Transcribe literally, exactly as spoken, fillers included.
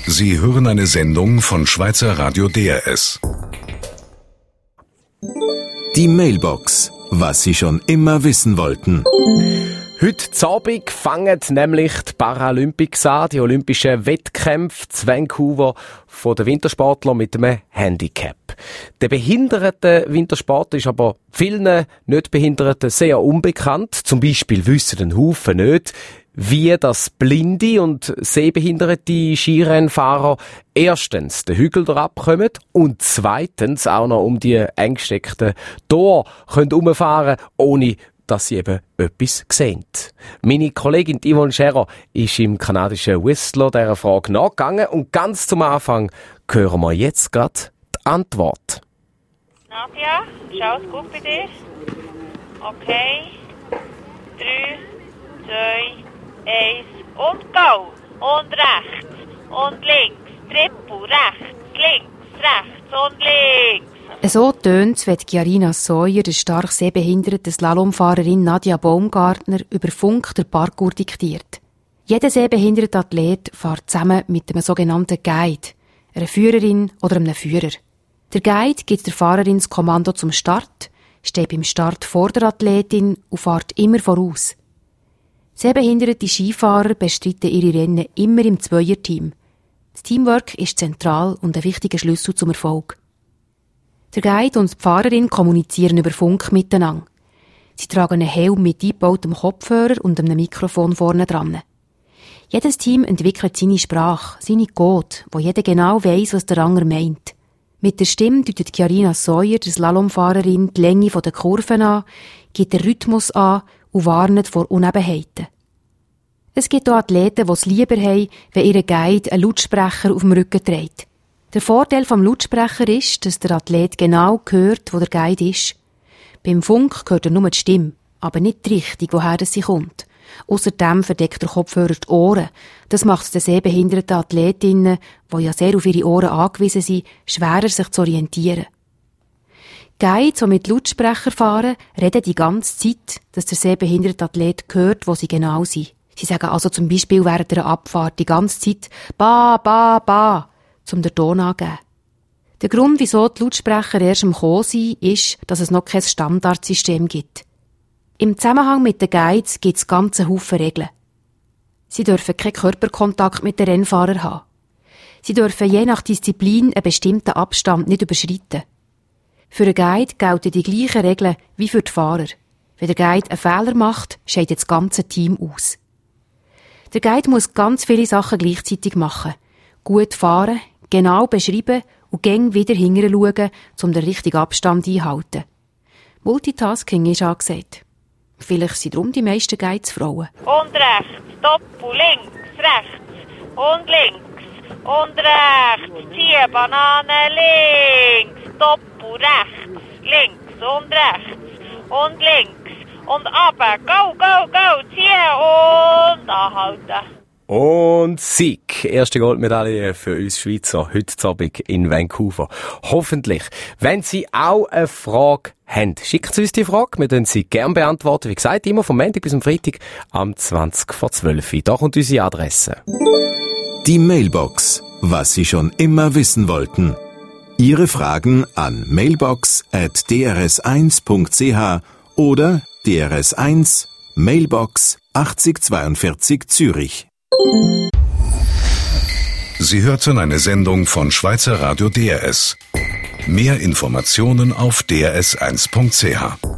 Sie hören eine Sendung von Schweizer Radio D R S. Die Mailbox. Was Sie schon immer wissen wollten. Heute Abend fangen nämlich die Paralympics an, die olympischen Wettkämpfe zu Vancouver von den Wintersportlern mit einem Handicap. Der behinderte Wintersport ist aber vielen Nicht-Behinderten sehr unbekannt. Zum Beispiel wissen ein Haufen nicht, wie das blinde und sehbehinderte Skirennfahrer erstens den Hügel herabkommen und zweitens auch noch um die eingesteckten Tore herumfahren können, ohne dass sie eben etwas sehen. Meine Kollegin Yvonne Scherer ist im kanadischen Whistler dieser Frage nachgegangen und ganz zum Anfang hören wir jetzt gerade die Antwort. Nadja, ist alles gut bei dir? Okay. Drei, zwei, eins und go! Und rechts und links. Triple, rechts, links, rechts und links. So tönt es, wenn Chiarina Sawyer der stark sehbehinderten Slalomfahrerin Nadja Baumgartner über Funk der Parkour diktiert. Jeder sehbehinderte Athlet fährt zusammen mit einem sogenannten Guide, einer Führerin oder einem Führer. Der Guide gibt der Fahrerin das Kommando zum Start, steht beim Start vor der Athletin und fährt immer voraus. Sehbehinderte Skifahrer bestreiten ihre Rennen immer im Zweierteam. Das Teamwork ist zentral und ein wichtiger Schlüssel zum Erfolg. Der Guide und die Fahrerin kommunizieren über Funk miteinander. Sie tragen einen Helm mit eingebautem Kopfhörer und einem Mikrofon vorne dran. Jedes Team entwickelt seine Sprache, seine Code, wo jeder genau weiss, was der andere meint. Mit der Stimme deutet Chiarina Sawyer, die Slalomfahrerin, die Länge der Kurven an, gibt den Rhythmus an und warnet vor Unebenheiten. Es gibt auch Athleten, die es lieber haben, wenn ihr Guide einen Lautsprecher auf dem Rücken trägt. Der Vorteil vom Lautsprecher ist, dass der Athlet genau hört, wo der Guide ist. Beim Funk hört er nur die Stimme, aber nicht die Richtung, woher sie kommt. Außerdem verdeckt der Kopfhörer die Ohren. Das macht es den sehbehinderten Athletinnen, die ja sehr auf ihre Ohren angewiesen sind, schwerer sich zu orientieren. Guides, die mit Lautsprecher fahren, reden die ganze Zeit, dass der sehbehinderte Athlet hört, wo sie genau sind. Sie sagen also zum Beispiel während der Abfahrt die ganze Zeit «Ba, ba, ba», um den Ton anzugeben. Der Grund, wieso die Lautsprecher erst am Kommen sind, ist, dass es noch kein Standardsystem gibt. Im Zusammenhang mit den Guides gibt es ganze Haufen Regeln. Sie dürfen keinen Körperkontakt mit den Rennfahrern haben. Sie dürfen je nach Disziplin einen bestimmten Abstand nicht überschreiten. Für einen Guide gelten die gleichen Regeln wie für die Fahrer. Wenn der Guide einen Fehler macht, scheidet das ganze Team aus. Der Guide muss ganz viele Sachen gleichzeitig machen. Gut fahren, genau beschreiben und gäng wieder hinterher schauen, um den richtigen Abstand einzuhalten. Multitasking ist angesagt. Vielleicht sind darum die meisten Guides Frauen. Und rechts, Doppel, links, rechts und links und rechts. Zieh, Banane, links, Doppel, rechts, links und rechts und links. Und runter, go, go, go, ziehen und anhalten. Und Sieg. Erste Goldmedaille für uns Schweizer heute Abend in Vancouver. Hoffentlich. Wenn Sie auch eine Frage haben, schicken Sie uns die Frage. Wir können sie gerne beantworten. Wie gesagt, immer vom Montag bis zum Freitag am zwanzig vor zwölf. Da kommt unsere Adresse. Die Mailbox. Was Sie schon immer wissen wollten. Ihre Fragen an mailbox at d r s eins punkt c h oder D R S eins Mailbox achtzig zweiundvierzig Zürich. Sie hörten eine Sendung von Schweizer Radio D R S. Mehr Informationen auf d r s eins punkt c h.